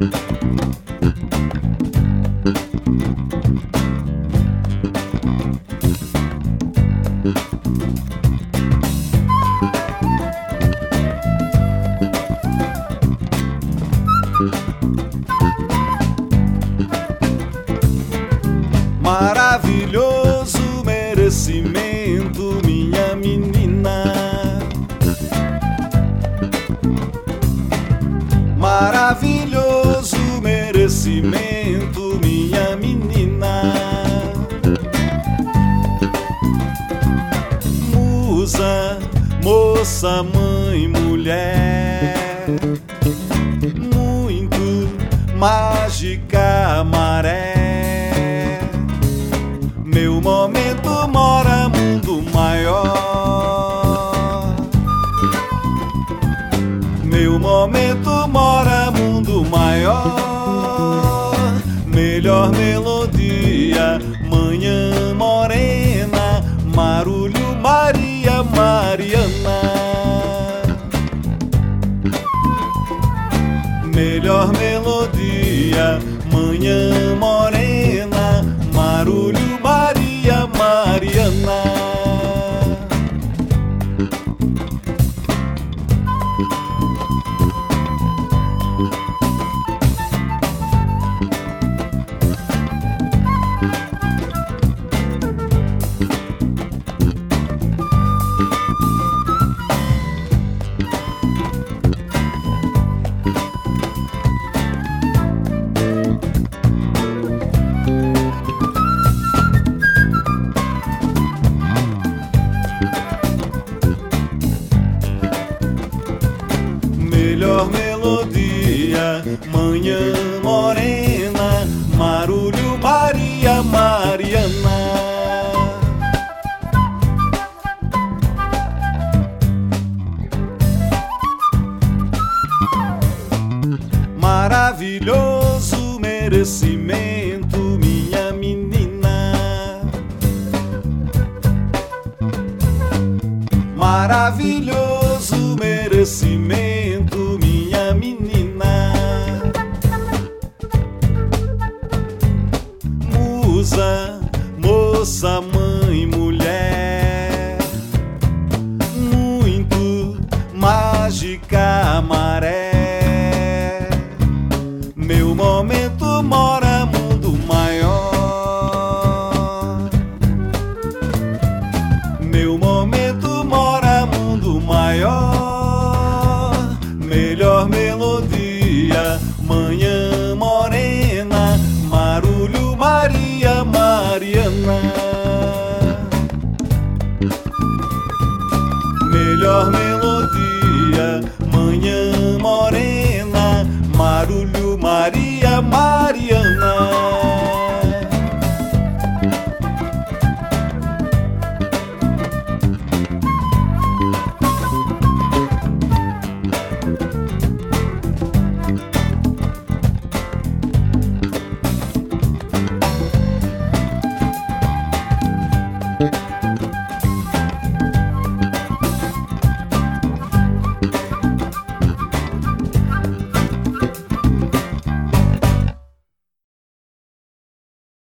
Maravilhoso merecimento, minha menina. Maravilhoso merecimento, minha menina. Musa, moça, mãe, mulher, muito mágica maré. Meu momento mora mundo maior. Meu momento mora mundo maior. Melhor melodia, manhã morena, marulho, Maria, Mariana. Melhor melodia, manhã morena, marulho, Maria, Mariana. Melhor melodia, manhã morena, marulho, Maria, Mariana. Maravilhoso merecimento, minha menina. Maravilhoso merecimento, minha menina. Musa, moça, mãe, mulher, muito mágica maré. Meu momento mora mundo maior. Meu momento mora mundo maior. Melhor melodia, mãe.